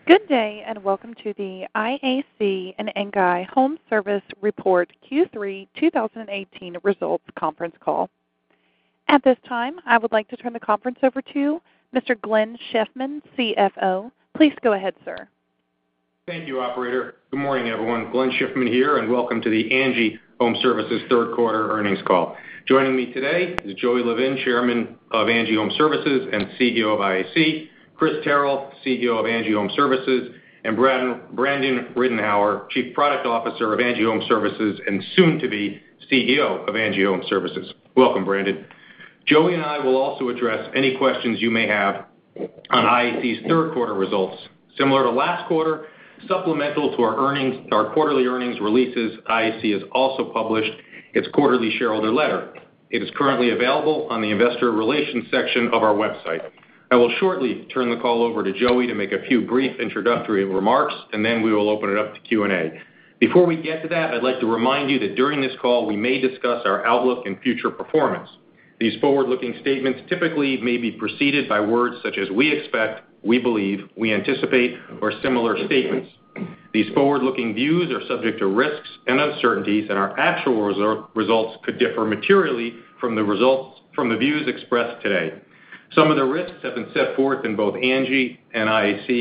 Good day, and welcome to the IAC and Engie Home Service Report Q3 2018 Results Conference Call. At this time, I would like to turn the conference over to Mr. Glenn Schiffman, CFO. Please go ahead, sir. Thank you, operator. Good morning, everyone. Glenn Schiffman here, and welcome to the Engie Home Services third quarter earnings call. Joining me today is Joey Levin, Chairman of Engie Home Services and CEO of IAC, Chris Terrell, CEO of Engie Home Services, and Brandon Riddenhauer, Chief Product Officer of Engie Home Services and soon-to-be CEO of Engie Home Services. Welcome, Brandon. Joey and I will also address any questions you may have on IAC's third quarter results. Similar to last quarter, supplemental to our quarterly earnings releases, IAC has also published its quarterly shareholder letter. It is currently available on the investor relations section of our website. I will shortly turn the call over to Joey to make a few brief introductory remarks, and then we will open it up to Q&A. Before we get to that, I'd like to remind you that during this call, we may discuss our outlook and future performance. These forward-looking statements typically may be preceded by words such as we expect, we believe, we anticipate, or similar statements. These forward-looking views are subject to risks and uncertainties, and our actual results could differ materially from the views expressed today. Some of the risks have been set forth in both Engie and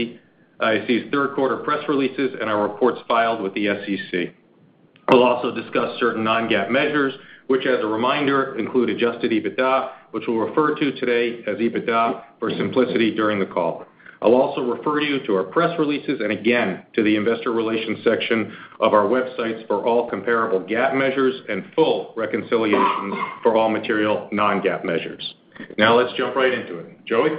IAC's third quarter press releases and our reports filed with the SEC. We'll also discuss certain non-GAAP measures, which, as a reminder, include adjusted EBITDA, which we'll refer to today as EBITDA for simplicity during the call. I'll also refer you to our press releases and again to the investor relations section of our websites for all comparable GAAP measures and full reconciliations for all material non-GAAP measures. Now let's jump right into it. Joey?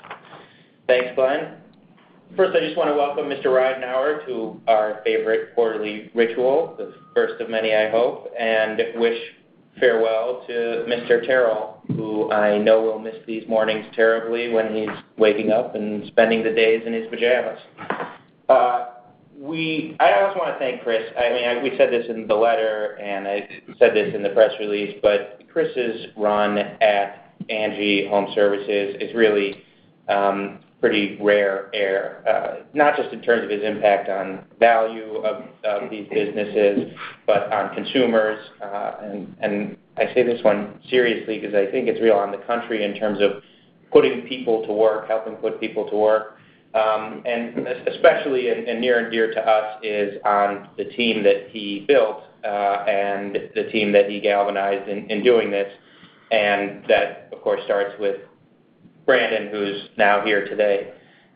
Thanks, Glenn. First, I just want to welcome Mr. Riddenhauer to our favorite quarterly ritual, the first of many, I hope, and wish farewell to Mr. Terrell, who I know will miss these mornings terribly when he's waking up and spending the days in his pajamas. I also want to thank Chris. We said this in the letter, and I said this in the press release, but Chris's run at Engie Home Services is really pretty rare air, not just in terms of his impact on value of these businesses, but on consumers. And I say this one seriously because I think it's real on the country in terms of putting people to work, helping put people to work. And especially and near and dear to us is on the team that he built and the team that he galvanized in doing this. And that, of course, starts with Brandon, who's now here today.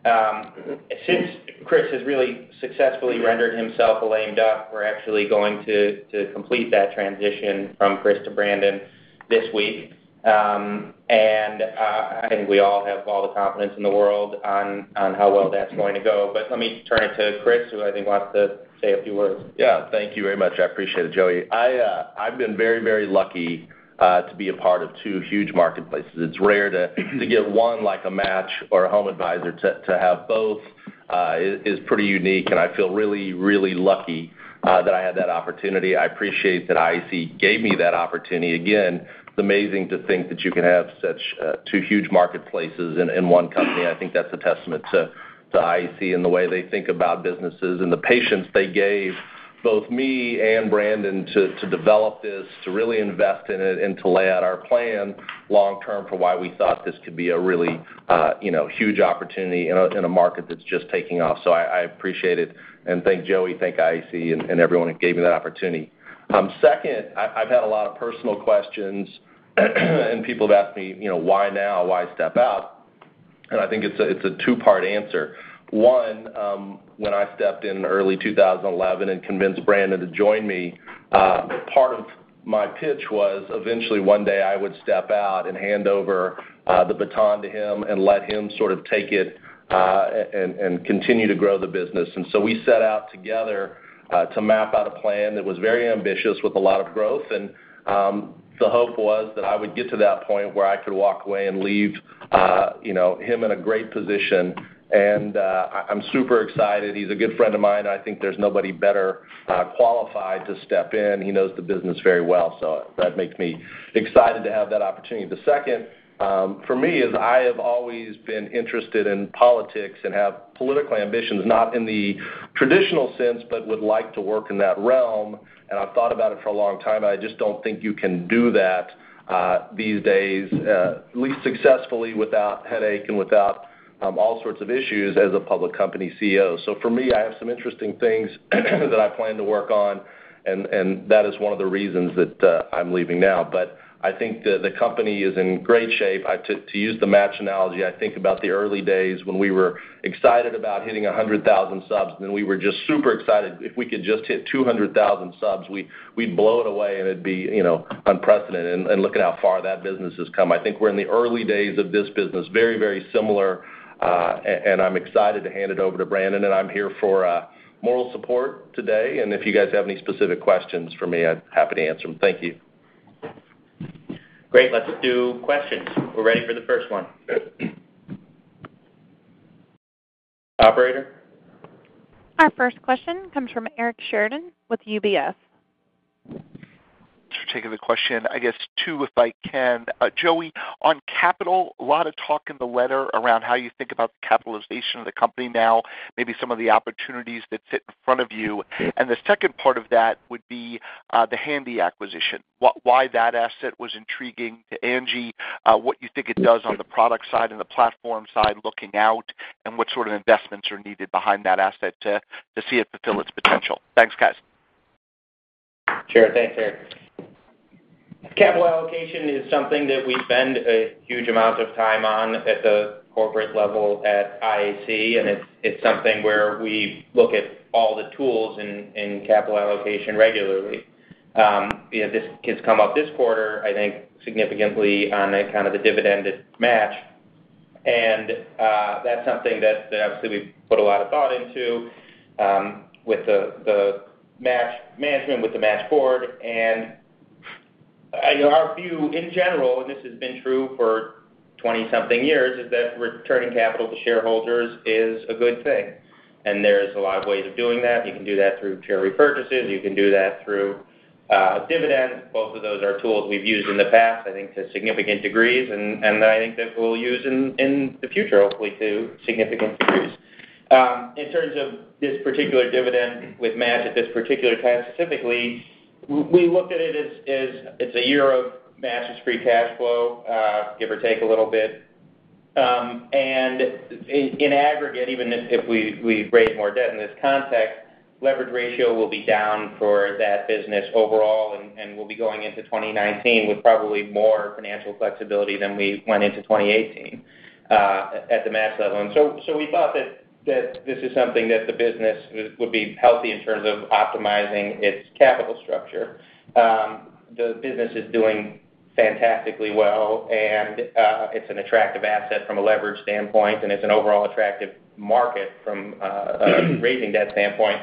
Since Chris has really successfully rendered himself a lame duck, we're actually going to complete that transition from Chris to Brandon this week. And I think we all have all the confidence in the world on how well that's going to go. But let me turn it to Chris, who I think wants to say a few words. Yeah, thank you very much. I appreciate it, Joey. I've been very, very lucky to be a part of two huge marketplaces. It's rare to get one like a Match or a Home Advisor. To have both is pretty unique, and I feel really, really lucky that I had that opportunity. I appreciate that IAC gave me that opportunity. Again, it's amazing to think that you can have such two huge marketplaces in one company. I think that's a testament to IAC and the way they think about businesses and the patience they gave both me and Brandon to develop this, to really invest in it, and to lay out our plan long-term for why we thought this could be a really huge opportunity in a market that's just taking off. So I appreciate it, and thank Joey, thank IAC, and everyone who gave me that opportunity. Second, I've had a lot of personal questions, and people have asked me, why now, why step out? And I think it's a two-part answer. One, when I stepped in early 2011 and convinced Brandon to join me, part of my pitch was eventually one day I would step out and hand over the baton to him and let him sort of take it and continue to grow the business. And so we set out together to map out a plan that was very ambitious with a lot of growth. And the hope was that I would get to that point where I could walk away and leave him in a great position. And I'm super excited. He's a good friend of mine. I think there's nobody better qualified to step in. He knows the business very well, so that makes me excited to have that opportunity. The second, for me is I have always been interested in politics and have political ambitions, not in the traditional sense, but would like to work in that realm. And I've thought about it for a long time. I just don't think you can do that these days, at least successfully, without headache and without all sorts of issues as a public company CEO. So for me, I have some interesting things that I plan to work on, and that is one of the reasons that I'm leaving now. But I think the company is in great shape. To use the match analogy, I think about the early days when we were excited about hitting 100,000 subs, and then we were just super excited. If we could just hit 200,000 subs, we'd blow it away, and it'd be unprecedented. And look at how far that business has come. I think we're in the early days of this business, very, very similar, and I'm excited to hand it over to Brandon, and I'm here for moral support today. And if you guys have any specific questions for me, I'm happy to answer them. Thank you. Great. Let's do questions. We're ready for the first one. Operator? Our first question comes from Eric Sheridan with UBS. For taking the question. I guess two, if I can. Joey, on capital, a lot of talk in the letter around how you think about the capitalization of the company now, maybe some of the opportunities that sit in front of you. And the second part of that would be the Handy acquisition. Why that asset was intriguing to Angi, what you think it does on the product side and the platform side looking out, and what sort of investments are needed behind that asset to see it fulfill its potential. Thanks, guys. Sure. Thanks, Eric. Capital allocation is something that we spend a huge amount of time on at the corporate level at IAC, and it's something where we look at all the tools in capital allocation regularly. This has come up this quarter, I think, significantly on the kind of the dividended match, and that's something that obviously we put a lot of thought into with the match management, with the match board, and our view in general, and this has been true for 20-something years, is that returning capital to shareholders is a good thing. And there's a lot of ways of doing that. You can do that through share repurchases. You can do that through dividends. Both of those are tools we've used in the past, I think, to significant degrees, and I think that we'll use in the future, hopefully, to significant degrees. In terms of this particular dividend with match at this particular time specifically, we looked at it as it's a year of match's free cash flow, give or take a little bit. And in aggregate, even if we raise more debt in this context, leverage ratio will be down for that business overall, and we'll be going into 2019 with probably more financial flexibility than we went into 2018 at the match level. And so we thought that this is something that the business would be healthy in terms of optimizing its capital structure. The business is doing fantastically well, and it's an attractive asset from a leverage standpoint, and it's an overall attractive market from a raising debt standpoint.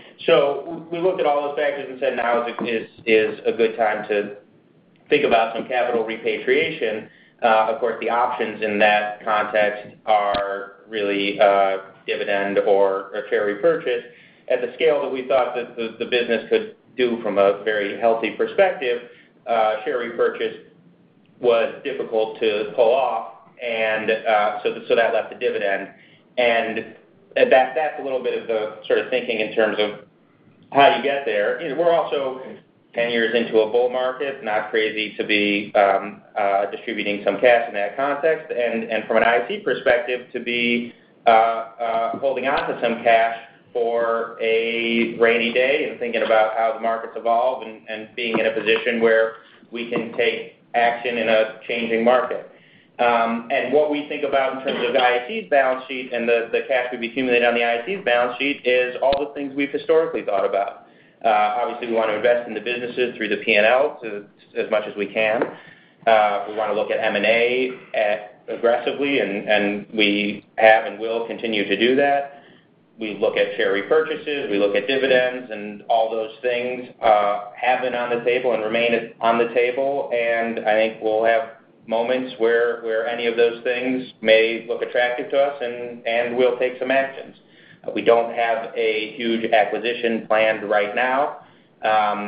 So we looked at all those factors and said now is a good time to think about some capital repatriation. Of course, the options in that context are really dividend or a share repurchase. At the scale that we thought that the business could do from a very healthy perspective, share repurchase was difficult to pull off, and so that left the dividend. And that's a little bit of the sort of thinking in terms of how you get there. We're also 10 years into a bull market, not crazy to be distributing some cash in that context, and from an IAC perspective, to be holding on to some cash for a rainy day and thinking about how the markets evolve and being in a position where we can take action in a changing market. And what we think about in terms of IAC's balance sheet and the cash we've accumulated on the IAC's balance sheet is all the things we've historically thought about. Obviously, we want to invest in the businesses through the P&L as much as we can. We want to look at M&A aggressively, and we have and will continue to do that. We look at share repurchases, we look at dividends, and all those things have been on the table and remain on the table, and I think we'll have moments where any of those things may look attractive to us, and we'll take some actions. We don't have a huge acquisition planned right now.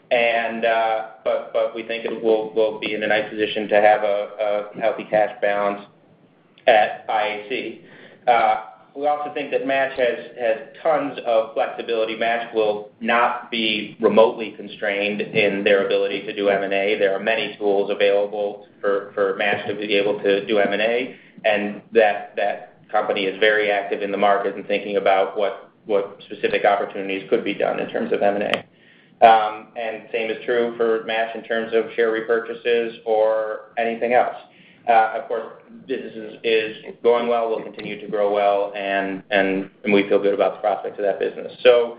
But we think we'll be in a nice position to have a healthy cash balance at IAC. We also think that Match has tons of flexibility. Match will not be remotely constrained in their ability to do M&A. There are many tools available for Match to be able to do M&A, and that company is very active in the market and thinking about what specific opportunities could be done in terms of M&A. And same is true for Match in terms of share repurchases or anything else. Of course, business is going well, will continue to grow well, and we feel good about the prospects of that business. So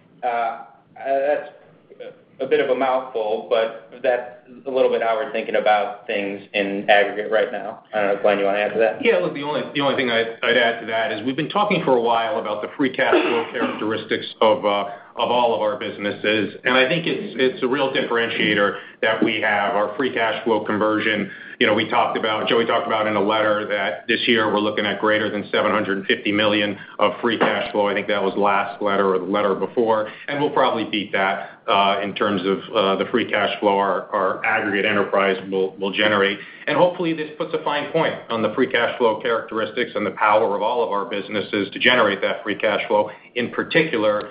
that's a bit of a mouthful, but that's a little bit how we're thinking about things in aggregate right now. I don't know, Glenn, you want to add to that? Yeah, look, the only thing I'd add to that is we've been talking for a while about the free cash flow characteristics of all of our businesses, and I think it's a real differentiator that we have. Our free cash flow conversion, Joey talked about in a letter that this year we're looking at greater than $750 million of free cash flow. I think that was last letter or the letter before, and we'll probably beat that in terms of the free cash flow our aggregate enterprise will generate. And hopefully this puts a fine point on the free cash flow characteristics and the power of all of our businesses to generate that free cash flow, in particular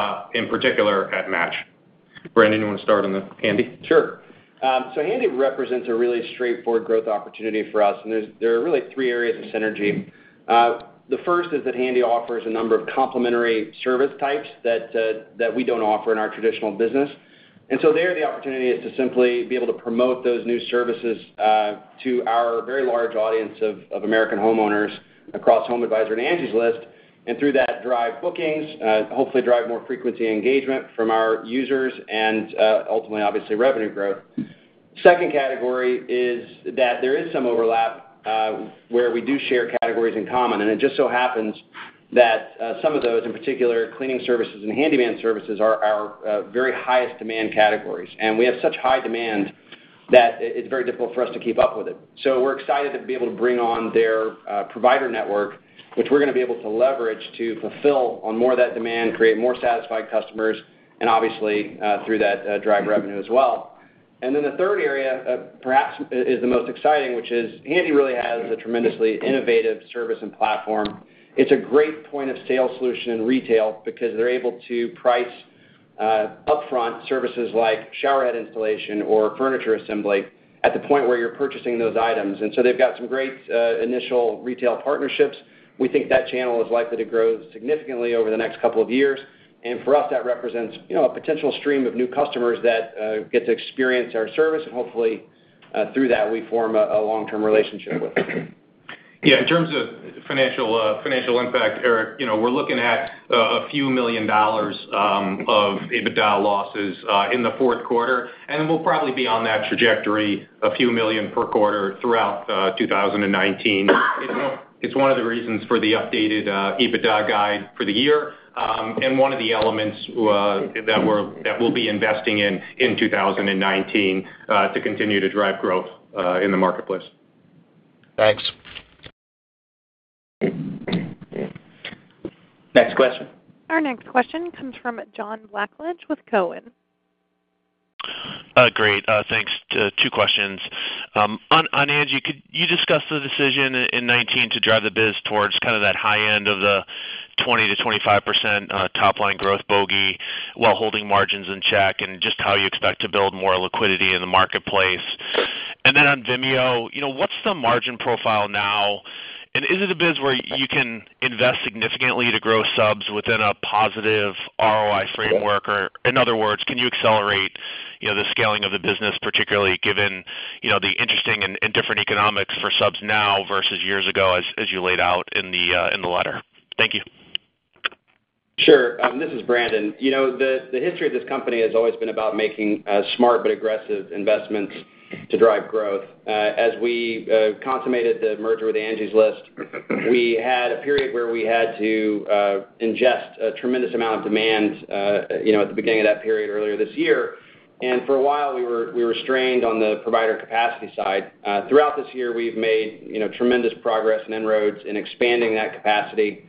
at Match. Brandon, you want to start on the Handy? Sure. So Handy represents a really straightforward growth opportunity for us, and there are really three areas of synergy. The first is that Handy offers a number of complementary service types that we don't offer in our traditional business. And so there the opportunity is to simply be able to promote those new services to our very large audience of American homeowners across HomeAdvisor and Angie's List, and through that drive bookings, hopefully drive more frequency and engagement from our users, and ultimately, obviously, revenue growth. Second category is that there is some overlap where we do share categories in common, and it just so happens that some of those, in particular, cleaning services and handyman services, are our very highest demand categories. And we have such high demand that it's very difficult for us to keep up with it. So we're excited to be able to bring on their provider network, which we're going to be able to leverage to fulfill on more of that demand, create more satisfied customers, and obviously through that drive revenue as well. And then the third area perhaps is the most exciting, which is Handy really has a tremendously innovative service and platform. It's a great point of sale solution in retail because they're able to price upfront services like shower head installation or furniture assembly at the point where you're purchasing those items. And so they've got some great initial retail partnerships. We think that channel is likely to grow significantly over the next couple of years. And for us, that represents a potential stream of new customers that get to experience our service, and hopefully through that we form a long-term relationship with them. Yeah, in terms of financial impact, Eric, we're looking at a few $1 million of EBITDA losses in the fourth quarter, and then we'll probably be on that trajectory, a few million per quarter throughout 2019. It's one of the reasons for the updated EBITDA guide for the year, and one of the elements that we'll be investing in 2019 to continue to drive growth in the marketplace. Thanks. Next question. Our next question comes from John Blackledge with Cowen. Great. Thanks. Two questions. On Angie, could you discuss the decision in 19 to drive the biz towards kind of that high end of the 20 to 25% top line growth bogey while holding margins in check, and just how you expect to build more liquidity in the marketplace? And then on Vimeo, what's the margin profile now? And is it a biz where you can invest significantly to grow subs within a positive ROI framework? Or in other words, can you accelerate the scaling of the business, particularly given the interesting and different economics for subs now versus years ago as you laid out in the letter? Thank you. Sure. This is Brandon. The history of this company has always been about making smart but aggressive investments to drive growth. As we consummated the merger with Angie's List, we had a period where we had to ingest a tremendous amount of demand at the beginning of that period earlier this year. And for a while, we were strained on the provider capacity side. Throughout this year, we've made tremendous progress and inroads in expanding that capacity.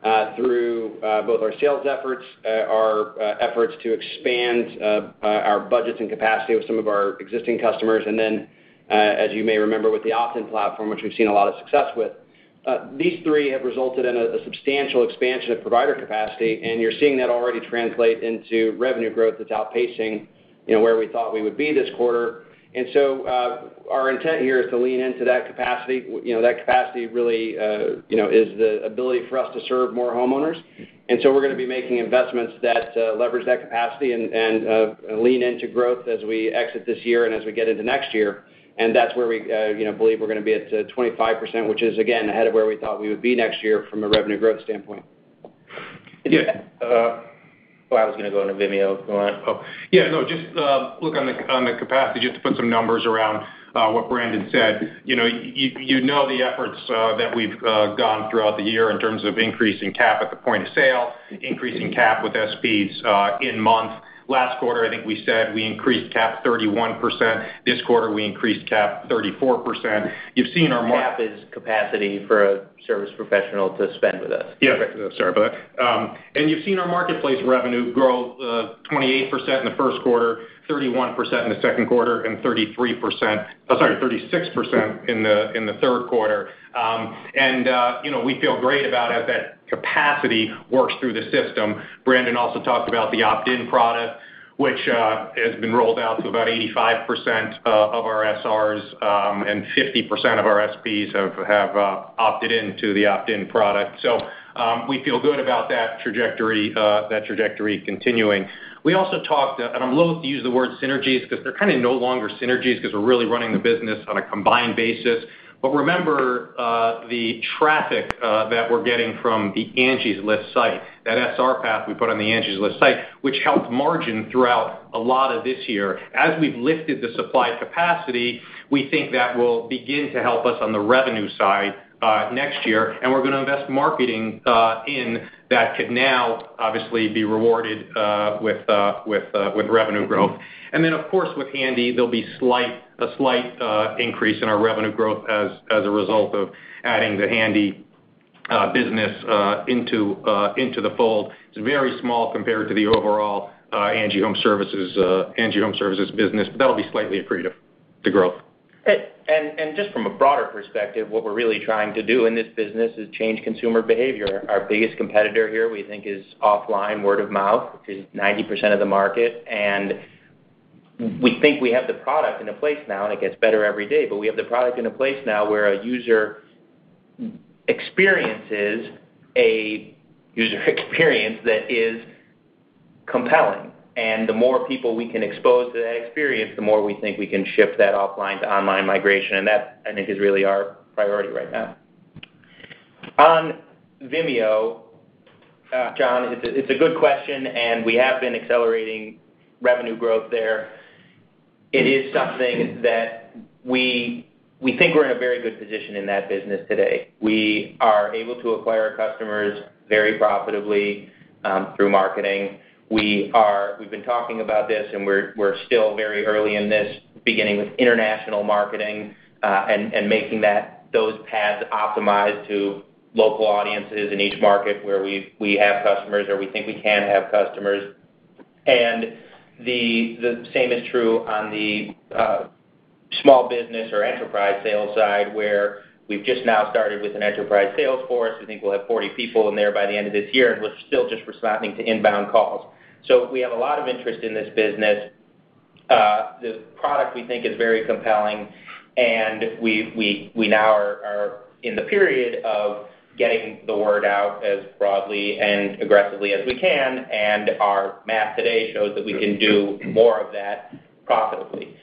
through both our sales efforts, our efforts to expand our budgets and capacity with some of our existing customers, and then, as you may remember, with the opt-in platform, which we've seen a lot of success with. These three have resulted in a substantial expansion of provider capacity, and you're seeing that already translate into revenue growth that's outpacing where we thought we would be this quarter. And so our intent here is to lean into that capacity. That capacity really is the ability for us to serve more homeowners. And so we're going to be making investments that leverage that capacity and lean into growth as we exit this year and as we get into next year. And that's where we believe we're going to be at 25%, which is, again, ahead of where we thought we would be next year from a revenue growth standpoint. Yeah. I was going to go into Vimeo. Go on. Oh, yeah, no, just look on the capacity, just to put some numbers around what Brandon said. You know the efforts that we've gone throughout the year in terms of increasing cap at the point of sale, increasing cap with SPs in month. Last quarter, I think we said we increased cap 31%. This quarter, we increased cap 34%. You've seen our cap is capacity for a service professional to spend with us. Yeah, sorry about that. And you've seen our marketplace revenue grow 28% in the first quarter, 31% in the second quarter, and 36% in the third quarter. We feel great about as that capacity works through the system. Brandon also talked about the opt-in product, which has been rolled out to about 85% of our SRs, and 50% of our SPs have opted into the opt-in product. So we feel good about that trajectory continuing. We also talked, and I'm loath to use the word synergies because they're kind of no longer synergies because we're really running the business on a combined basis. But remember the traffic that we're getting from the Angie's List site, that SR path we put on the Angie's List site, which helped margin throughout a lot of this year. As we've lifted the supply capacity, we think that will begin to help us on the revenue side next year, and we're going to invest marketing in that could now obviously be rewarded with revenue growth. And then, of course, with Handy, there'll be a slight increase in our revenue growth as a result of adding the Handy business into the fold. It's very small compared to the overall Angie Home Services business, but that'll be slightly accretive to growth. And just from a broader perspective, what we're really trying to do in this business is change consumer behavior. Our biggest competitor here, we think, is offline word of mouth, which is 90% of the market. And we think we have the product in a place now, and it gets better every day, but we have the product in a place now where a user experiences a user experience that is compelling. And the more people we can expose to that experience, the more we think we can shift that offline to online migration. And that, I think, is really our priority right now. On Vimeo, John, it's a good question, and we have been accelerating revenue growth there. It is something that we think we're in a very good position in that business today. We are able to acquire customers very profitably through marketing. We've been talking about this, and we're still very early in this, beginning with international marketing and making those paths optimized to local audiences in each market where we have customers or we think we can have customers. And the same is true on the small business or enterprise sales side, where we've just now started with an enterprise sales force. We think we'll have 40 people in there by the end of this year, and we're still just responding to inbound calls. So we have a lot of interest in this business. The product, we think, is very compelling, and we now are in the period of getting the word out as broadly and aggressively as we can, and our math today shows that we can do more of that profitably.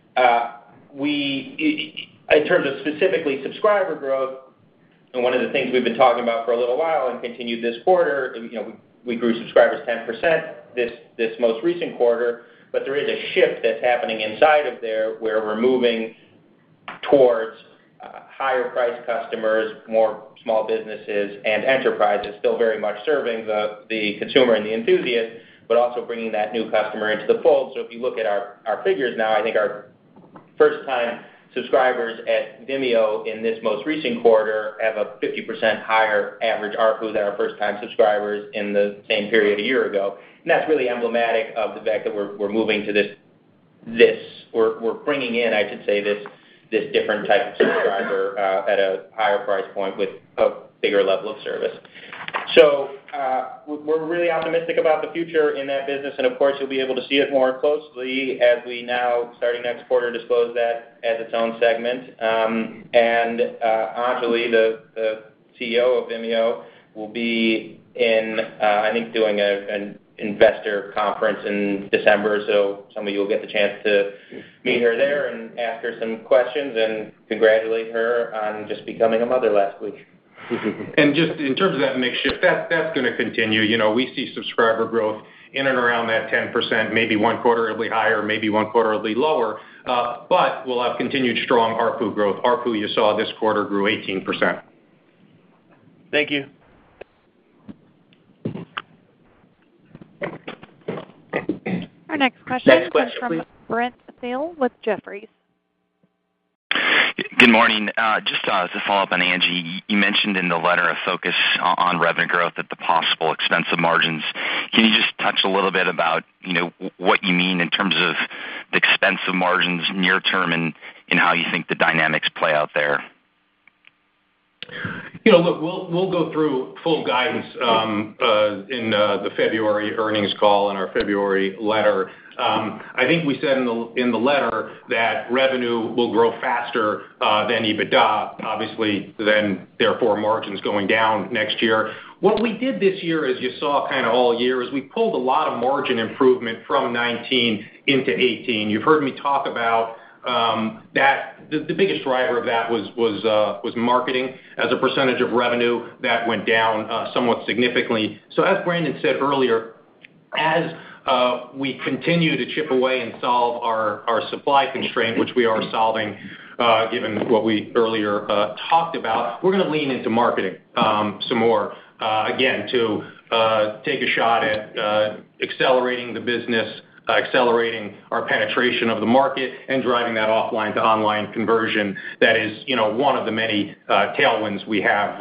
In terms of specifically subscriber growth, and one of the things we've been talking about for a little while and continued this quarter, we grew subscribers 10% this most recent quarter, but there is a shift that's happening inside of there where we're moving towards higher price customers, more small businesses, and enterprises, still very much serving the consumer and the enthusiast, but also bringing that new customer into the fold. So if you look at our figures now, I think our first-time subscribers at Vimeo in this most recent quarter have a 50% higher average ARPU than our first-time subscribers in the same period a year ago. And that's really emblematic of the fact that we're moving to we're bringing in, I should say, this different type of subscriber at a higher price point with a bigger level of service. So we're really optimistic about the future in that business, and of course you'll be able to see it more closely as we now, starting next quarter, disclose that as its own segment. And Anjali, the CEO of Vimeo, will be in, I think, doing an investor conference in December, so some of you will get the chance to meet her there and ask her some questions and congratulate her on just becoming a mother last week. And just in terms of that mix shift, that's going to continue. You know, we see subscriber growth in and around that 10%, maybe one quarter it'll be higher, maybe one quarter it'll be lower, but we'll have continued strong ARPU growth. ARPU, you saw this quarter, grew 18%. Thank you. Our next question comes from please. Brent Thill with Jefferies. Good morning. Just to follow up on Angie, you mentioned in the letter a focus on revenue growth at the possible expense of margins. Can you just touch a little bit about, what you mean in terms of the expense of margins near term and how you think the dynamics play out there? Look, we'll go through full guidance in the February earnings call and our February letter. I think we said in the letter that revenue will grow faster than EBITDA, obviously, then therefore margins going down next year. What we did this year, as you saw kind of all year, is we pulled a lot of margin improvement from 19 into 18. You've heard me talk about that. The biggest driver of that was marketing as a percentage of revenue that went down somewhat significantly. So as Brandon said earlier, as we continue to chip away and solve our supply constraint, which we are solving given what we earlier talked about, we're going to lean into marketing some more, again, to take a shot at accelerating the business, accelerating our penetration of the market, and driving that offline to online conversion. That is, one of the many tailwinds we have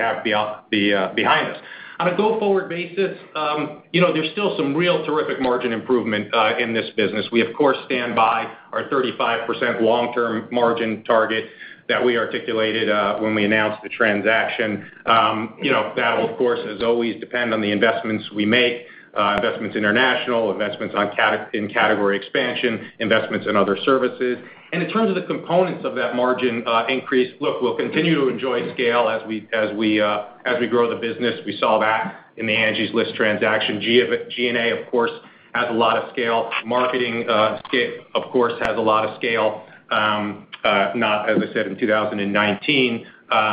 behind us. On a go-forward basis, there's still some real terrific margin improvement in this business. We, of course, stand by our 35% long-term margin target that we articulated when we announced the transaction. That'll, of course, as always, depend on the investments we make, investments international, investments in category expansion, investments in other services. And in terms of the components of that margin increase, look, we'll continue to enjoy scale as we grow the business. We saw that in the Angie's List transaction. G&A, of course, has a lot of scale. Marketing, of course, has a lot of scale. Not, as I said, in 2019,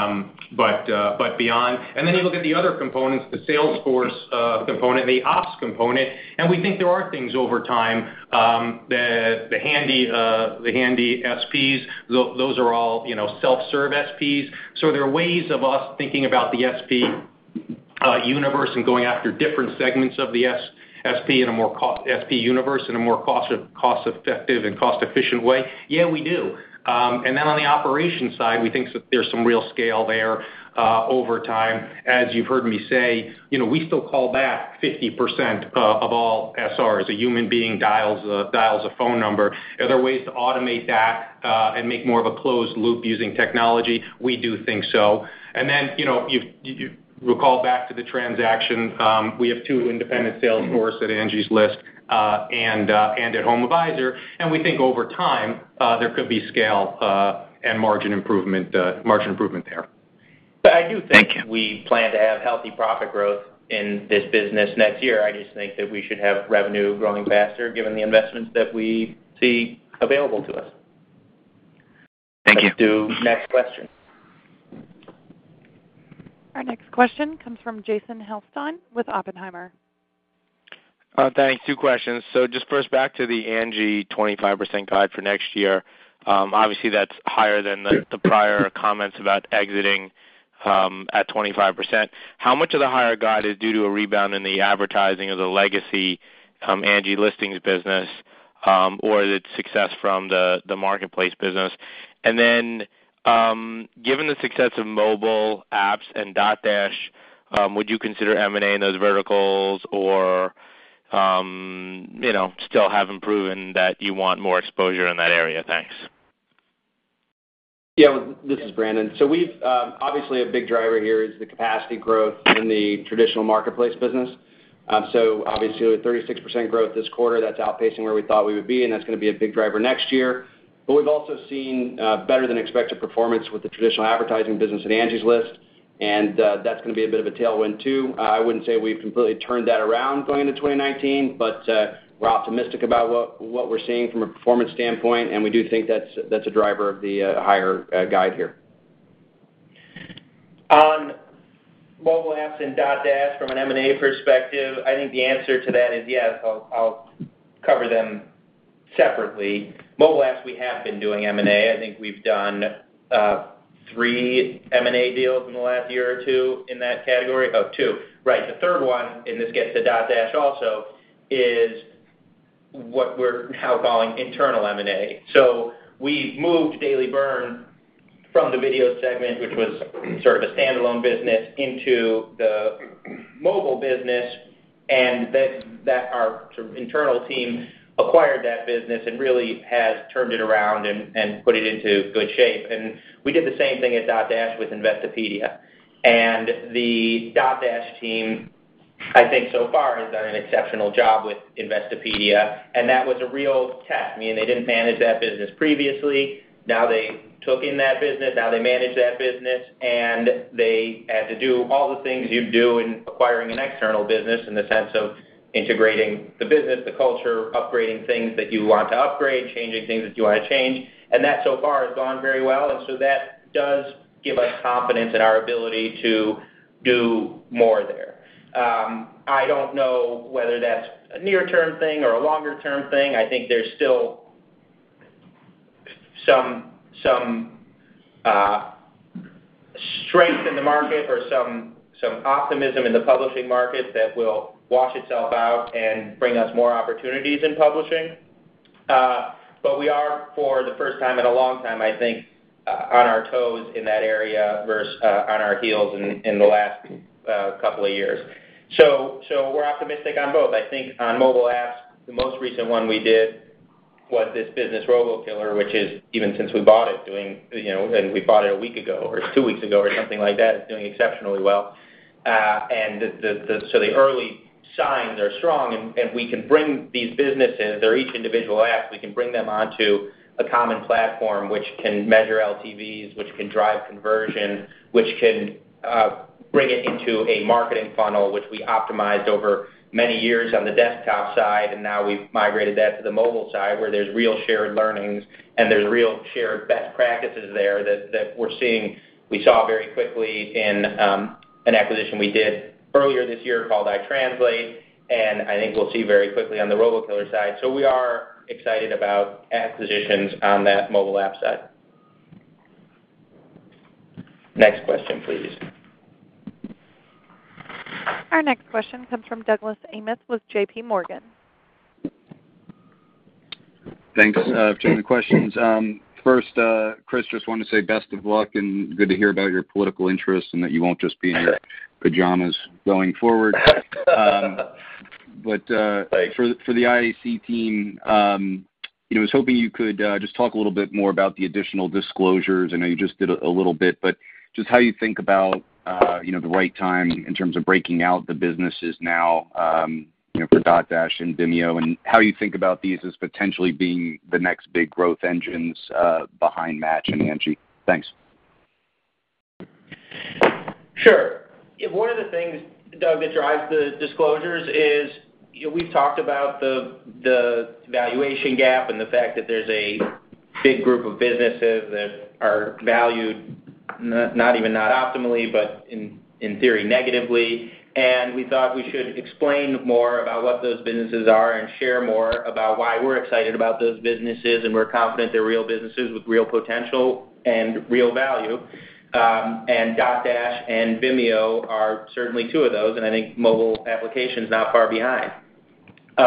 but beyond. And then you look at the other components, the sales force component, the ops component, and we think there are things over time. The handy SPs, those are all self-serve SPs. So there are ways of us thinking about the SP universe and going after different segments of the SP in a more SP universe in a more cost-effective and cost-efficient way. Yeah, we do. And then on the operations side, we think that there's some real scale there over time. As you've heard me say, we still call back 50% of all SRs. A human being dials a phone number. Are there ways to automate that and make more of a closed loop using technology? We do think so. And then, you recall back to the transaction, we have two independent sales force at Angie's List and at HomeAdvisor, and we think over time there could be scale and margin improvement there. But I do think we plan to have healthy profit growth in this business next year. I just think that we should have revenue growing faster given the investments that we see available to us. Thank you. Let's do next question. Our next question comes from Jason Helfstein with Oppenheimer. Thanks. Two questions. So just first back to the Angie 25% guide for next year. Obviously, that's higher than the prior comments about exiting at 25%. How much of the higher guide is due to a rebound in the advertising of the legacy Angie Listings business, or is it success from the marketplace business? And then, given the success of mobile apps and Dotdash, would you consider M&A in those verticals, or still haven't proven that you want more exposure in that area? Thanks. Yeah, well, this is Brandon. So we've obviously a big driver here is the capacity growth in the traditional marketplace business. So obviously with 36% growth this quarter, that's outpacing where we thought we would be, and that's going to be a big driver next year. But we've also seen better than expected performance with the traditional advertising business at Angie's List, and that's going to be a bit of a tailwind too. I wouldn't say we've completely turned that around going into 2019, but we're optimistic about what we're seeing from a performance standpoint, and we do think that's a driver of the higher guide here. On mobile apps and Dotdash from an M&A perspective, I think the answer to that is yes. I'll cover them separately. Mobile apps, we have been doing M&A. I think we've done 3 M&A deals in the last year or two in that category. Oh, 2. Right. The third one, and this gets to Dotdash also, is what we're now calling internal M&A. So we moved Daily Burn from the video segment, which was sort of a standalone business, into the mobile business, and that our sort of internal team acquired that business and really has turned it around and put it into good shape. And we did the same thing at Dotdash with Investopedia. And the Dotdash team, I think so far, has done an exceptional job with Investopedia, and that was a real test. I mean, they didn't manage that business previously. Now they took in that business. Now they manage that business, and they had to do all the things you do in acquiring an external business in the sense of integrating the business, the culture, upgrading things that you want to upgrade, changing things that you want to change, and that so far has gone very well, and so that does give us confidence in our ability to do more there. I don't know whether that's a near-term thing or a longer-term thing. I think there's still some strength in the market or some optimism in the publishing market that will wash itself out and bring us more opportunities in publishing. But we are, for the first time in a long time, I think, on our toes in that area versus on our heels in the last couple of years. So we're optimistic on both. I think on mobile apps, the most recent one we did was this business RoboKiller, which is, even since we bought it, doing, and we bought it a week ago or 2 weeks ago or something like that, it's doing exceptionally well. And so the early signs are strong, and we can bring these businesses, they're each individual apps, we can bring them onto a common platform which can measure LTVs, which can drive conversion, which can bring it into a marketing funnel, which we optimized over many years on the desktop side, and now we've migrated that to the mobile side where there's real shared learnings and there's real shared best practices there that we're seeing. We saw very quickly in an acquisition we did earlier this year called iTranslate, and I think we'll see very quickly on the RoboKiller side. So we are excited about acquisitions on that mobile app side. Next question, please. Our next question comes from Douglas Amos with J.P. Morgan. Thanks for taking the questions. First, Chris, just wanted to say best of luck and good to hear about your political interests and that you won't just be in your pajamas going forward. But for the IAC team, I was hoping you could just talk a little bit more about the additional disclosures. I know you just did a little bit, but just how you think about the right time in terms of breaking out the businesses now, for Dotdash and Vimeo, and how you think about these as potentially being the next big growth engines behind Match and Angie. Thanks. Sure. One of the things, Doug, that drives the disclosures is we've talked about the valuation gap and the fact that there's a big group of businesses that are valued not optimally, but in theory negatively. And we thought we should explain more about what those businesses are and share more about why we're excited about those businesses, and we're confident they're real businesses with real potential and real value. And Dotdash and Vimeo are certainly 2 of those, and I think mobile applications not far behind.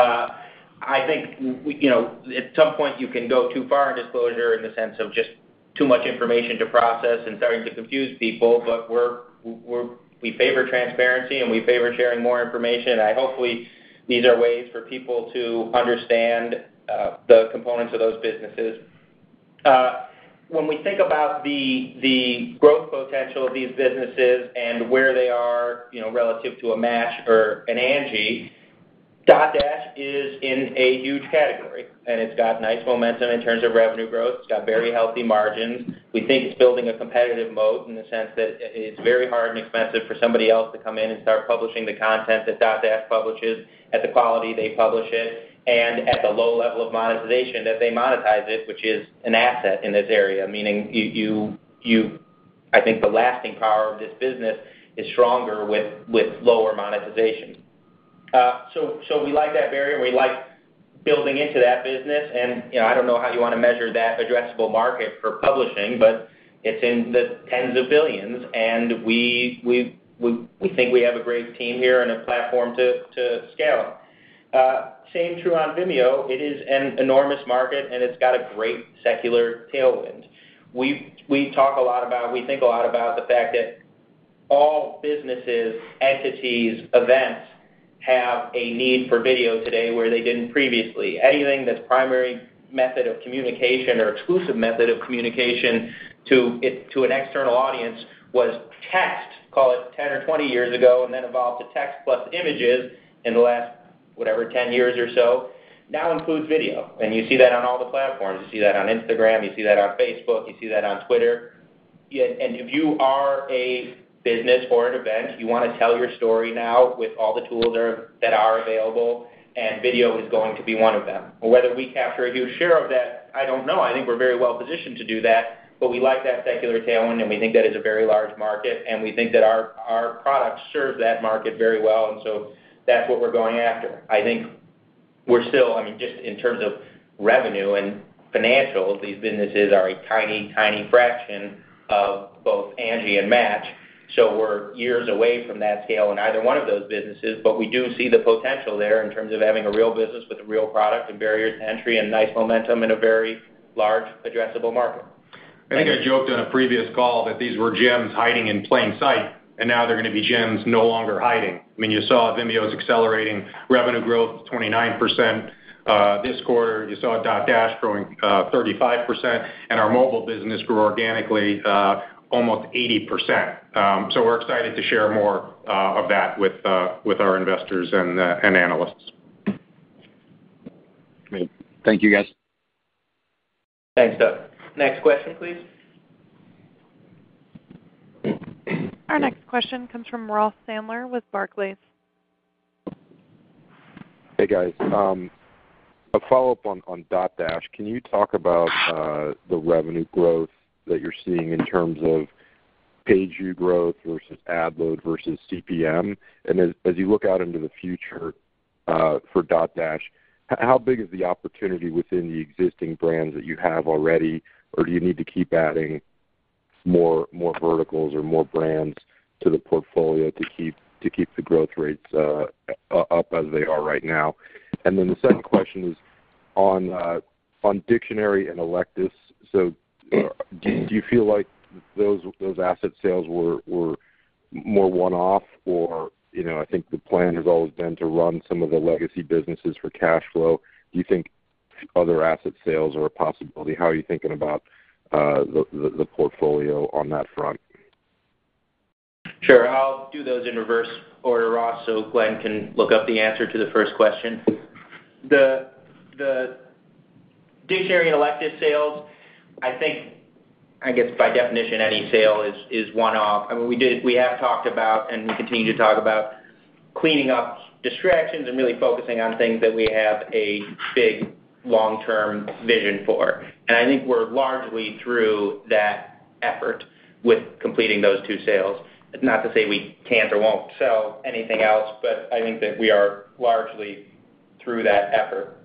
I think at some point you can go too far in disclosure in the sense of just too much information to process and starting to confuse people, but we favor transparency and we favor sharing more information. Hopefully these are ways for people to understand the components of those businesses. When we think about the growth potential of these businesses and where they are, relative to a Match or an Angie, Dotdash is in a huge category, and it's got nice momentum in terms of revenue growth. It's got very healthy margins. We think it's building a competitive moat in the sense that it's very hard and expensive for somebody else to come in and start publishing the content that Dotdash publishes at the quality they publish it and at the low level of monetization that they monetize it, which is an asset in this area, meaning I think the lasting power of this business is stronger with lower monetization. So we like that barrier. We like building into that business, and I don't know how you want to measure that addressable market for publishing, but it's in the tens of billions, and we think we have a great team here and a platform to scale. Same true on Vimeo. It is an enormous market, and it's got a great secular tailwind. We think a lot about the fact that all businesses, entities, events have a need for video today where they didn't previously. Anything that's primary method of communication or exclusive method of communication to an external audience was text, call it 10 or 20 years ago, and then evolved to text plus images in the last, 10 years or so, now includes video. And you see that on all the platforms. You see that on Instagram, you see that on Facebook, you see that on Twitter. And if you are a business or an event, you want to tell your story now with all the tools that are available, and video is going to be one of them. Whether we capture a huge share of that, I don't know. I think we're very well positioned to do that, but we like that secular tailwind, and we think that is a very large market, and we think that our product serves that market very well, and so that's what we're going after. I think we're still, just in terms of revenue and financials, these businesses are a tiny, tiny fraction of both Angie and Match. So we're years away from that scale in either one of those businesses, but we do see the potential there in terms of having a real business with a real product and barriers to entry and nice momentum in a very large addressable market. I think I joked on a previous call that these were gems hiding in plain sight, and now they're going to be gems no longer hiding. You saw Vimeo's accelerating revenue growth 29%. This quarter, you saw Dotdash growing 35%, and our mobile business grew organically almost 80%. So we're excited to share more of that with our investors and analysts. Great. Thank you, guys. Thanks, Doug. Next question, please. Our next question comes from Ross Sandler with Barclays. Hey, guys. A follow-up on Dotdash. Can you talk about the revenue growth that you're seeing in terms of page view growth versus ad load versus CPM? And as you look out into the future for Dotdash, how big is the opportunity within the existing brands that you have already, or do you need to keep adding more verticals or more brands to the portfolio to keep the growth rates up as they are right now? And then the second question is on Dictionary and Electus. So do you feel like those asset sales were more one-off, or I think the plan has always been to run some of the legacy businesses for cash flow. Do you think other asset sales are a possibility? How are you thinking about the portfolio on that front? Sure. I'll do those in reverse order, Ross, so Glenn can look up the answer to the first question. The Dictionary and Electus sales, I guess by definition, any sale is one-off. We have talked about, and we continue to talk about, cleaning up distractions and really focusing on things that we have a big long-term vision for. And I think we're largely through that effort with completing those two sales. Not to say we can't or won't sell anything else, but I think that we are largely through that effort.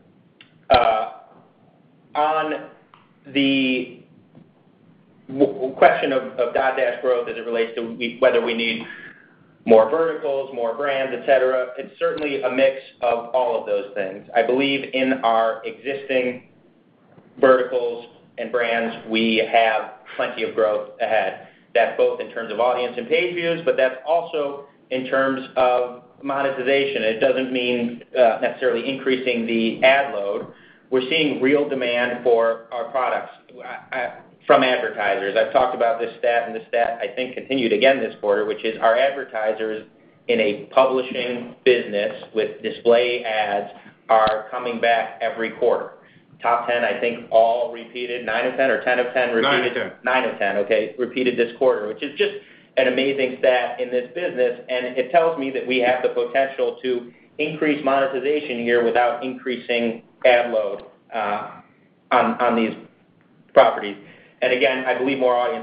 On the question of Dotdash growth as it relates to whether we need more verticals, more brands, et cetera, it's certainly a mix of all of those things. I believe in our existing verticals and brands, we have plenty of growth ahead. That's both in terms of audience and page views, but that's also in terms of monetization. It doesn't mean necessarily increasing the ad load. We're seeing real demand for our products from advertisers. I've talked about this stat, and this stat, I think, continued again this quarter, which is our advertisers in a publishing business with display ads are coming back every quarter. Top 10, I think, all repeated, 9 of 10 or 10 of 10 repeated? 9 of 10. 9 of 10, okay, repeated this quarter, which is just an amazing stat in this business, and it tells me that we have the potential to increase monetization here without increasing ad load on these properties. And again, I believe more audience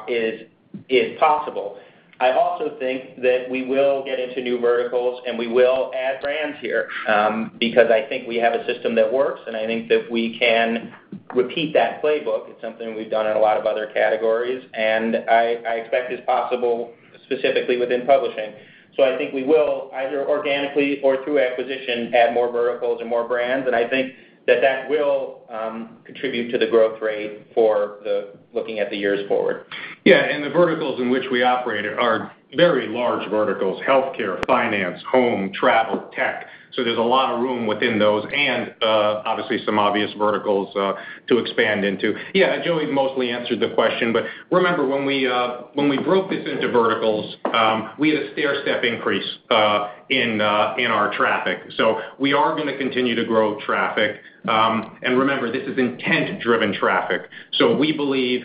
is possible. I also think that we will get into new verticals and we will add brands here because I think we have a system that works, and I think that we can repeat that playbook. It's something we've done in a lot of other categories, and I expect is possible specifically within publishing. So I think we will, either organically or through acquisition, add more verticals and more brands, and I think that will contribute to the growth rate for looking at the years forward. Yeah, and the verticals in which we operate are very large verticals: healthcare, finance, home, travel, tech. So there's a lot of room within those, and obviously some obvious verticals to expand into. Yeah, Joey mostly answered the question, but remember when we broke this into verticals, we had a stair-step increase in our traffic. So we are going to continue to grow traffic. And remember, this is intent-driven traffic. So we believe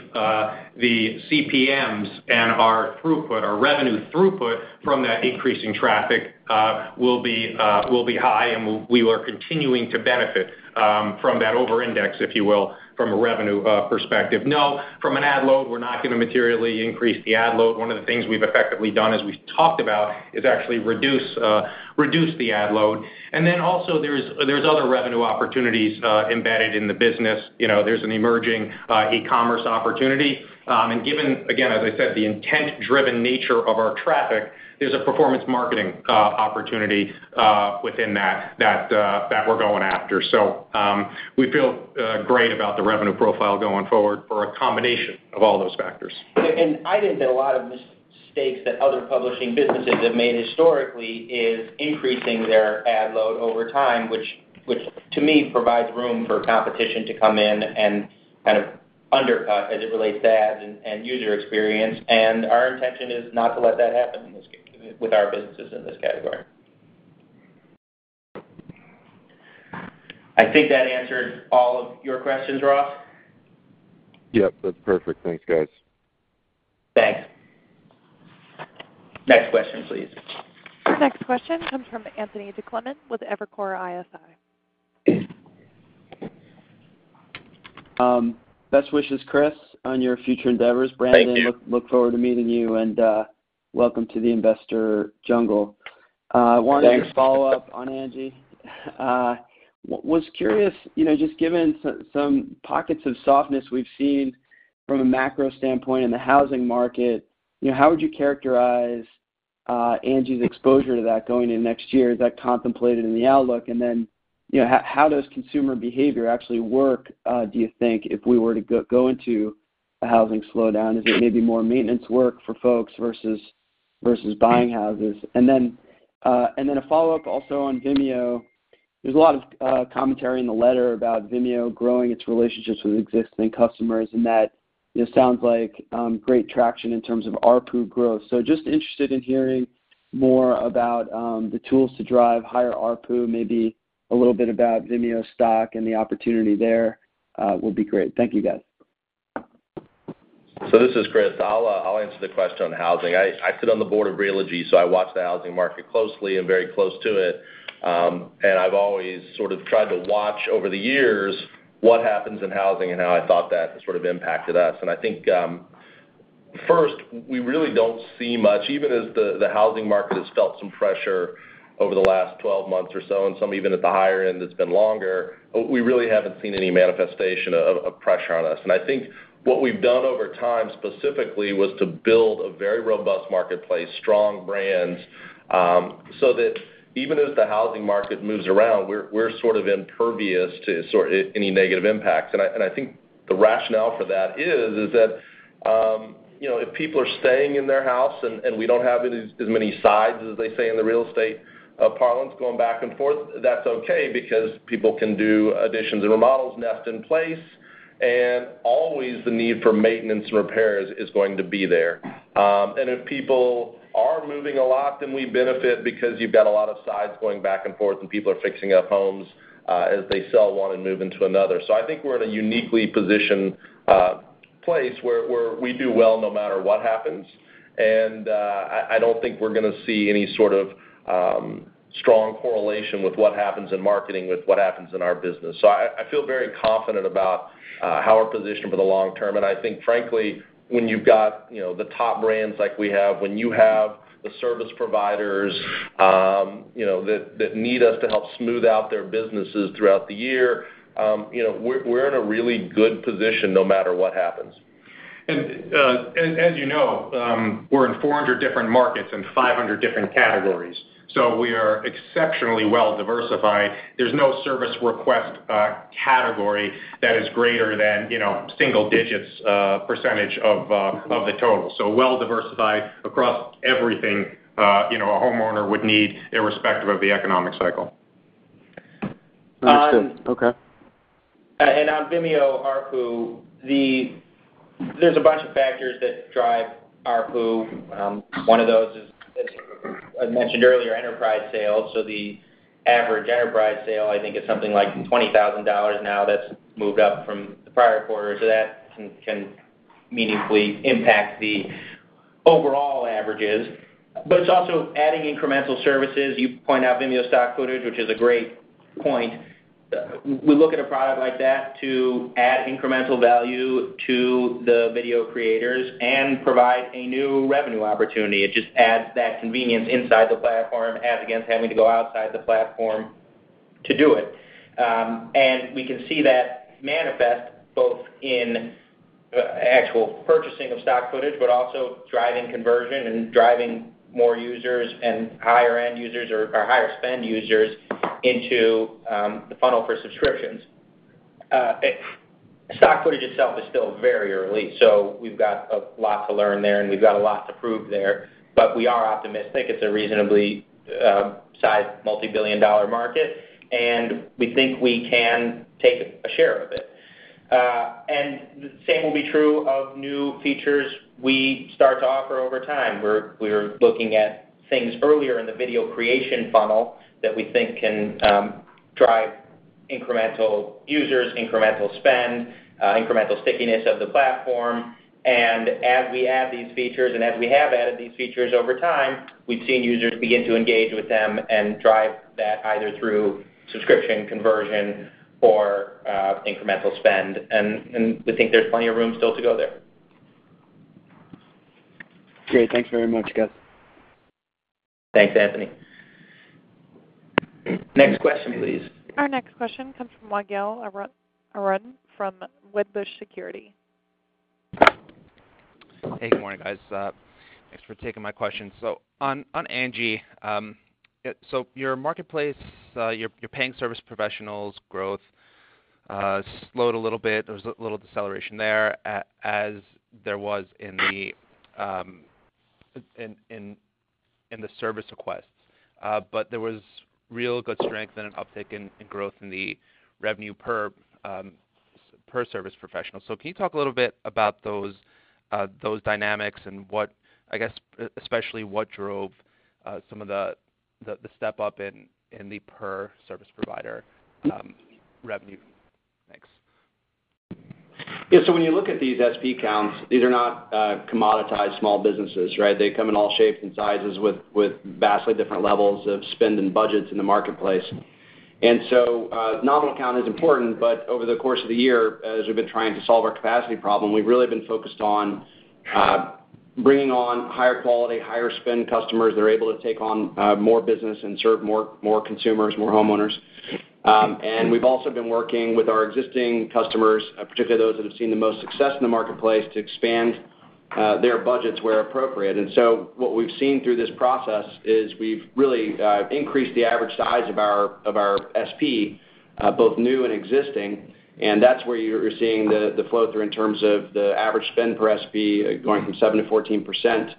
the CPMs and our throughput, our revenue throughput from that increasing traffic will be high, and we are continuing to benefit from that over-index, if you will, from a revenue perspective. No, from an ad load, we're not going to materially increase the ad load. One of the things we've effectively done, as we've talked about, is actually reduce the ad load. And then also there's other revenue opportunities embedded in the business. You know, there's an emerging e-commerce opportunity. And given, again, as I said, the intent-driven nature of our traffic, there's a performance marketing opportunity within that we're going after. So we feel great about the revenue profile going forward for a combination of all those factors. And I think that a lot of mistakes that other publishing businesses have made historically is increasing their ad load over time, which to me provides room for competition to come in and kind of undercut as it relates to ads and user experience. And our intention is not to let that happen in this case, with our businesses in this category. I think that answered all of your questions, Ross. Yep, that's perfect. Thanks, guys. Thanks. Next question, please. Our next question comes from Anthony DeClement with Evercore ISI. Best wishes, Chris, on your future endeavors. Brandon, thank you. Look forward to meeting you, and welcome to the investor jungle. Wanted to follow up on Angie. Was curious, just given some pockets of softness we've seen from a macro standpoint in the housing market, how would you characterize Angie's exposure to that going into next year? Is that contemplated in the outlook? And then, how does consumer behavior actually work, do you think, if we were to go into a housing slowdown? Is it maybe more maintenance work for folks versus buying houses? And then a follow-up also on Vimeo. There's a lot of commentary in the letter about Vimeo growing its relationships with existing customers, and that sounds like great traction in terms of ARPU growth. So just interested in hearing more about the tools to drive higher ARPU, maybe a little bit about Vimeo stock and the opportunity there would be great. Thank you, guys. So this is Chris. I'll answer the question on housing. I sit on the board of Realogy, so I watch the housing market closely and very close to it. And I've always sort of tried to watch over the years what happens in housing and how I thought that sort of impacted us. And I think first, we really don't see much, even as the housing market has felt some pressure over the last 12 months or so, and some even at the higher end that's been longer. We really haven't seen any manifestation of pressure on us. And I think what we've done over time specifically was to build a very robust marketplace, strong brands, so that even as the housing market moves around, we're sort of impervious to any negative impacts. And I think the rationale for that is that if people are staying in their house and we don't have as many sides, as they say in the real estate parlance, going back and forth, that's okay because people can do additions and remodels, nest in place, and always the need for maintenance and repairs is going to be there. And if people are moving a lot, then we benefit because you've got a lot of sides going back and forth and people are fixing up homes as they sell one and move into another. So I think we're in a uniquely positioned place where we do well no matter what happens. And I don't think we're going to see any sort of strong correlation with what happens in marketing with what happens in our business. So I feel very confident about how we're positioned for the long term. And I think, frankly, when you've got the top brands like we have, when you have the service providers that need us to help smooth out their businesses throughout the year, we're in a really good position no matter what happens. And as you know, we're in 400 different markets and 500 different categories. So we are exceptionally well diversified. There's no service request category that is greater than single digits percentage of the total. So well diversified across everything a homeowner would need, irrespective of the economic cycle. Understood. Okay. And on Vimeo ARPU, there's a bunch of factors that drive ARPU. One of those is, as I mentioned earlier, enterprise sales. So the average enterprise sale, I think, is something like $20,000 now. That's moved up from the prior quarter, so that can meaningfully impact the overall averages. But it's also adding incremental services. You point out Vimeo stock footage, which is a great point. We look at a product like that to add incremental value to the video creators and provide a new revenue opportunity. It just adds that convenience inside the platform as against having to go outside the platform to do it. And we can see that manifest both in actual purchasing of stock footage, but also driving conversion and driving more users and higher end users or higher spend users into the funnel for subscriptions. Stock footage itself is still very early, so we've got a lot to learn there and we've got a lot to prove there. But we are optimistic. It's a reasonably sized multi-billion-dollar market, and we think we can take a share of it. And the same will be true of new features we start to offer over time. We're looking at things earlier in the video creation funnel that we think can drive incremental users, incremental spend, incremental stickiness of the platform. And as we add these features, and as we have added these features over time, we've seen users begin to engage with them and drive that either through subscription conversion or incremental spend. And we think there's plenty of room still to go there. Great. Thanks very much, guys. Thanks, Anthony. Next question, please. Our next question comes from Wagel Arun from Wedbush Securities. Hey, good morning, guys. Thanks for taking my question. So on Angie, so your marketplace, your paying service professionals growth slowed a little bit. There was a little deceleration there, as there was in the in the service requests. But there was real good strength and an uptick in growth in the revenue per service professional. So can you talk a little bit about those dynamics and what, I guess, especially what drove some of the step up in the per service provider revenue? Thanks. Yeah, so when you look at these SP counts, these are not commoditized small businesses, right? They come in all shapes and sizes with vastly different levels of spend and budgets in the marketplace. And so nominal count is important, but over the course of the year, as we've been trying to solve our capacity problem, we've really been focused on bringing on higher quality, higher spend customers that are able to take on more business and serve more consumers, more homeowners. And we've also been working with our existing customers, particularly those that have seen the most success in the marketplace, to expand their budgets where appropriate. And so what we've seen through this process is we've really increased the average size of our SP, both new and existing, And that's where you're seeing the flow through in terms of the average spend per SP going from 7 to 14%,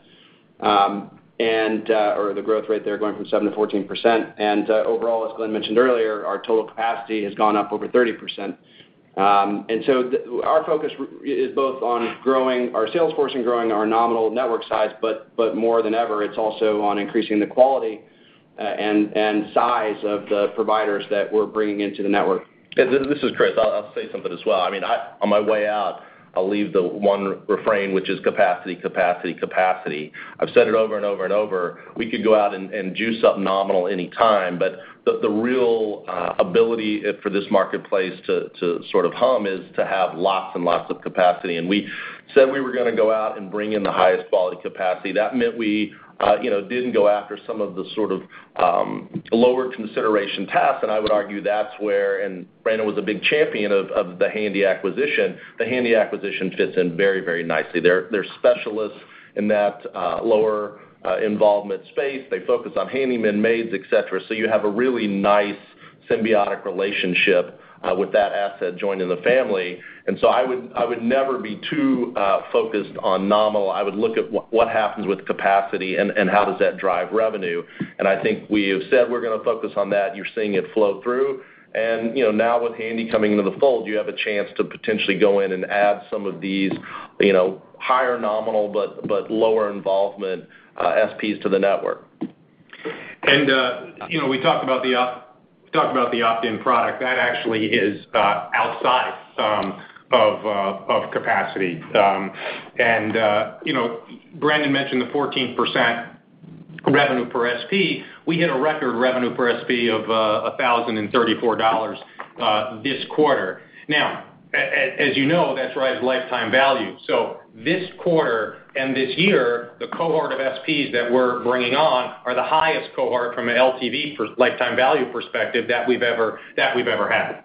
or the growth rate there going from 7 to 14%. And overall, as Glenn mentioned earlier, our total capacity has gone up over 30%. And so our focus is both on growing our sales force and growing our nominal network size, but more than ever, it's also on increasing the quality and size of the providers that we're bringing into the network. Yeah, this is Chris. I'll say something as well. I mean, on my way out, I'll leave the one refrain, which is capacity, capacity, capacity. I've said it over and over and over. We could go out and juice up nominal any time, but the real ability for this marketplace to sort of hum is to have lots and lots of capacity. And we said we were going to go out and bring in the highest quality capacity. That meant we didn't go after some of the sort of lower consideration tasks, and I would argue that's where, and Brandon was a big champion of the Handy acquisition. The Handy acquisition fits in very, very nicely. They're specialists in that lower involvement space. They focus on handymen, maids, et cetera. So you have a really nice symbiotic relationship with that asset joining the family. And so I would never be too focused on nominal. I would look at what happens with capacity and how does that drive revenue. And I think we have said we're going to focus on that. You're seeing it flow through. And, now with Handy coming into the fold, you have a chance to potentially go in and add some of these, higher nominal but lower involvement SPs to the network. And, we talked about the opt-in product. That actually is outside of capacity. Brandon mentioned the 14% revenue per SP. We hit a record revenue per SP of $1,034 this quarter. Now, as you know, that drives lifetime value. So this quarter and this year, the cohort of SPs that we're bringing on are the highest cohort from an LTV lifetime value perspective that we've ever had.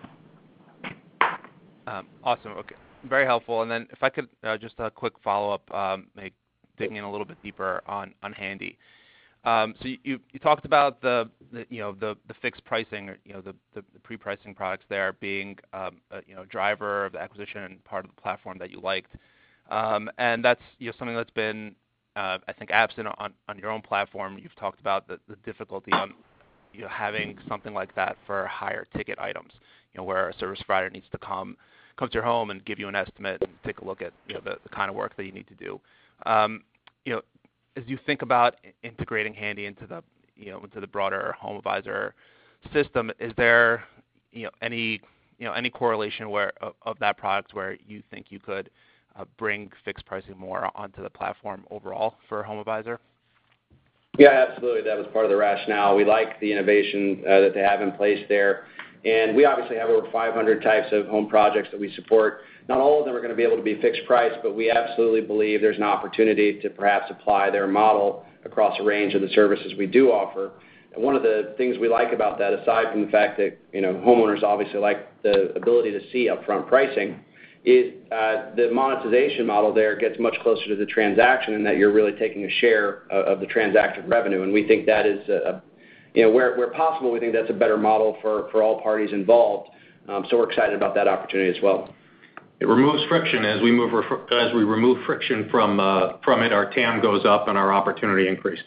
Awesome. Okay, very helpful. And then if I could just a quick follow-up, digging in a little bit deeper on Handy. So you talked about the fixed pricing, or the pre-pricing products there being a driver of the acquisition and part of the platform that you liked, and that's something that's been I think absent on your own platform. You've talked about the difficulty on having something like that for higher ticket items, where a service provider needs to come to your home and give you an estimate and take a look at the kind of work that you need to do. As you think about integrating Handy into the broader HomeAdvisor system, is there any correlation of that product where you think you could bring fixed pricing more onto the platform overall for HomeAdvisor? Yeah, absolutely. That was part of the rationale. We like the innovation that they have in place there. And we obviously have over 500 types of home projects that we support. Not all of them are going to be able to be fixed price, but we absolutely believe there's an opportunity to perhaps apply their model across a range of the services we do offer. And one of the things we like about that, aside from the fact that homeowners obviously like the ability to see upfront pricing, is the monetization model there gets much closer to the transaction, and that you're really taking a share of the transaction revenue. And we think that is where possible, we think that's a better model for all parties involved. So we're excited about that opportunity as well. It removes friction. As we remove friction from it, our TAM goes up and our opportunity increases.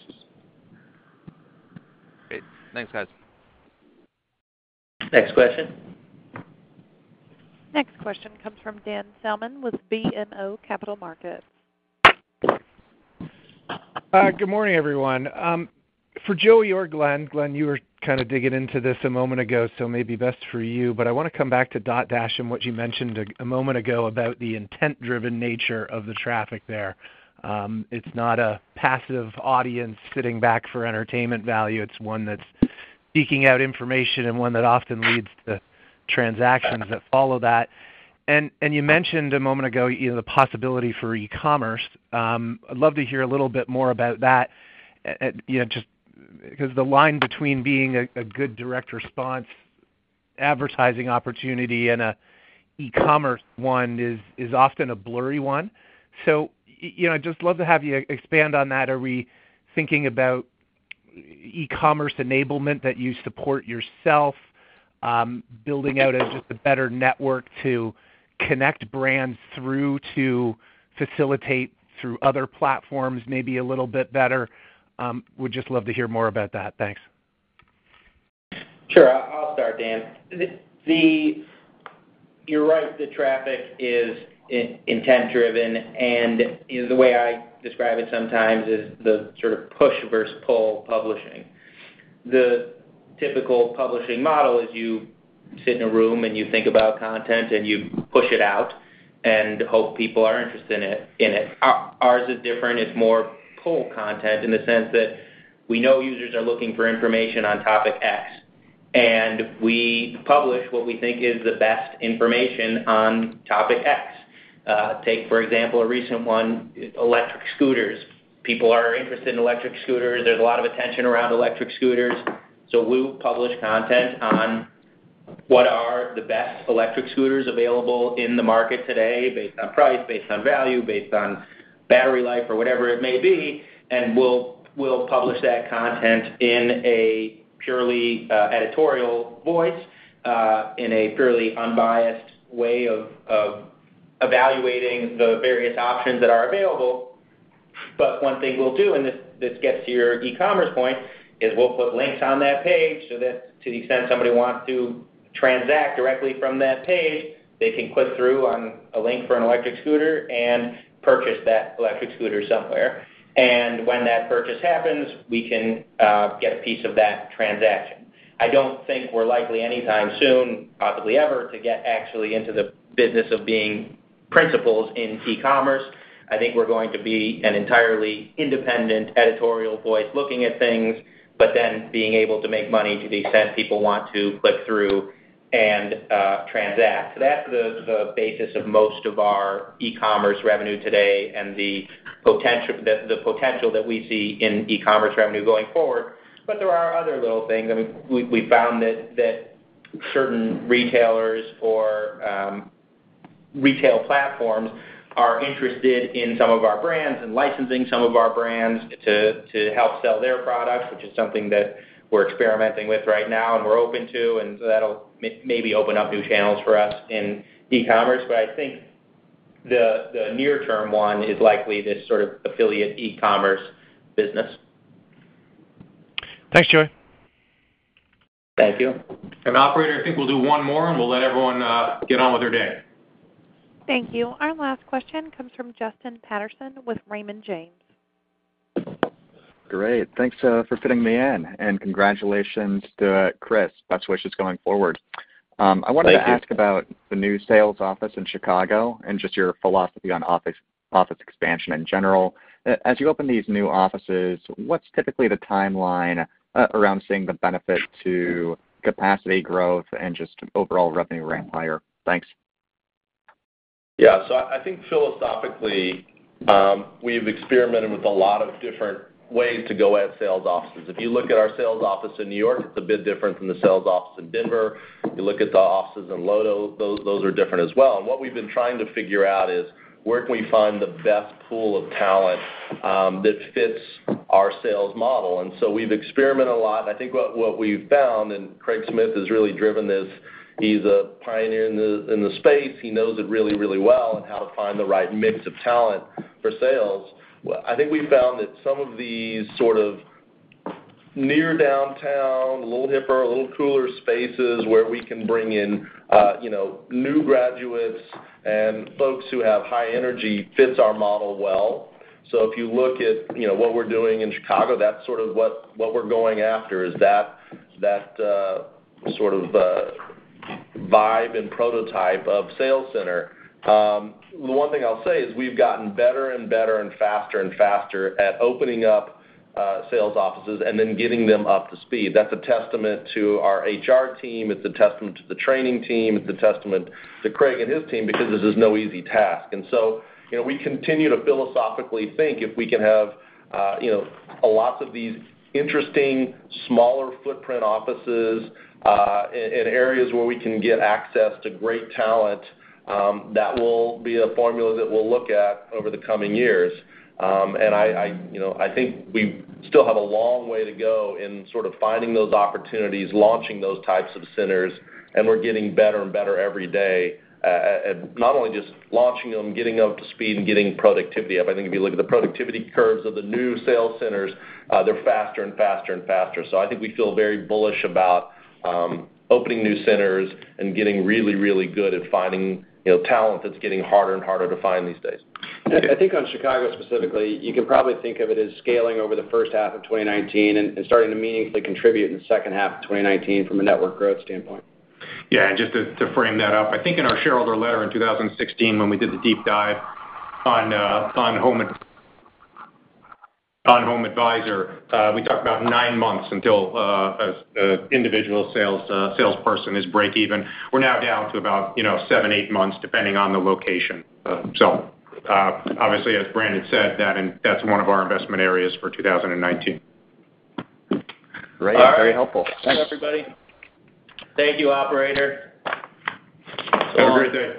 Great. Thanks, guys. Next question. Next question comes from Dan Salmon with BMO Capital Markets. Good morning, everyone. For Joey or Glenn, you were kind of digging into this a moment ago, so maybe best for you, but I want to come back to Dotdash and what you mentioned a moment ago about the intent-driven nature of the traffic there. It's not a passive audience sitting back for entertainment value. It's one that's seeking out information, and one that often leads to transactions that follow that. And you mentioned a moment ago the possibility for e-commerce. I'd love to hear a little bit more about that, just because the line between being a good direct response advertising opportunity and a e-commerce one is often a blurry one. So, I'd just love to have you expand on that. Are we thinking about e-commerce enablement that you support yourself? building out just a better network to connect brands through to facilitate through other platforms maybe a little bit better? Would just love to hear more about that. Thanks. Sure. I'll start, Dan. You're right, the traffic is intent-driven, and the way I describe it sometimes is the sort of push versus pull publishing. The typical publishing model is you sit in a room and you think about content and you push it out and hope people are interested in it. Ours is different. It's more pull content in the sense that we know users are looking for information on topic X, and we publish what we think is the best information on topic X. Take, for example, a recent one, electric scooters. People are interested in electric scooters. There's a lot of attention around electric scooters. So we publish content on what are the best electric scooters available in the market today based on price, based on value, based on battery life, or whatever it may be, and we'll publish that content in a purely editorial voice, in a purely unbiased way of evaluating the various options that are available. But one thing we'll do, and this gets to your e-commerce point, is we'll put links on that page so that to the extent somebody wants to transact directly from that page, they can click through on a link for an electric scooter and purchase that electric scooter somewhere. And when that purchase happens, we can get a piece of that transaction. I don't think we're likely anytime soon, possibly ever, to get actually into the business of being principals in e-commerce. I think we're going to be an entirely independent editorial voice looking at things, but then being able to make money to the extent people want to click through and transact. So that's the basis of most of our e-commerce revenue today, and the potential that we see in e-commerce revenue going forward. But there are other little things. I mean, we found that certain retailers or retail platforms are interested in some of our brands and licensing some of our brands to help sell their products, which is something that we're experimenting with right now and we're open to, and so that'll maybe open up new channels for us in e-commerce. But I think the near-term one is likely this sort of affiliate e-commerce business. Thanks, Joey. Thank you. And operator, I think we'll do one more, and we'll let everyone get on with their day. Thank you. Our last question comes from Justin Patterson with Raymond James. Great. Thanks for fitting me in, and congratulations to Chris. Best wishes going forward. I wanted to ask about the new sales office in Chicago and just your philosophy on office expansion in general. As you open these new offices, what's typically the timeline around seeing the benefit to capacity growth and just overall revenue ramp higher? Thanks. Yeah, so I think philosophically, we've experimented with a lot of different ways to go at sales offices. If you look at our sales office in New York, it's a bit different than the sales office in Denver. You look at the offices in Lodo, those are different as well. And what we've been trying to figure out is where can we find the best pool of talent that fits our sales model. And so we've experimented a lot. I think what we've found, and Craig Smith has really driven this, he's a pioneer in the space. He knows it really, really well and how to find the right mix of talent for sales. I think we found that some of these sort of near downtown, a little hipper, a little cooler spaces where we can bring in, new graduates and folks who have high energy fits our model well. So if you look at, what we're doing in Chicago, that's sort of what we're going after, is that sort of vibe and prototype of sales center. The one thing I'll say is we've gotten better and better and faster at opening up sales offices and then getting them up to speed. That's a testament to our HR team. It's a testament to the training team. It's a testament to Craig and his team, because this is no easy task. And so, we continue to philosophically think if we can have, lots of these interesting, smaller footprint offices in areas where we can get access to great talent, that will be a formula that we'll look at over the coming years. And I think we still have a long way to go in sort of finding those opportunities, launching those types of centers, and we're getting better and better every day at not only just launching them, getting up to speed, and getting productivity up. I think if you look at the productivity curves of the new sales centers, they're faster and faster and faster. So I think we feel very bullish about opening new centers and getting really, really good at finding talent that's getting harder and harder to find these days. I think on Chicago specifically, you can probably think of it as scaling over the first half of 2019 and starting to meaningfully contribute in the second half of 2019 from a network growth standpoint. Yeah, and just to frame that up, I think in our shareholder letter in 2016 when we did the deep dive on Home Advisor, we talked about 9 months until an individual salesperson is break even. We're now down to about 7-8 months depending on the location. So obviously, as Brandon said, that's one of our investment areas for 2019. Great, right. Very helpful. Thanks, everybody. Thank you, operator. Have a great day.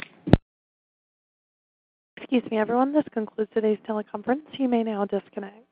Excuse me, everyone. This concludes today's teleconference. You may now disconnect.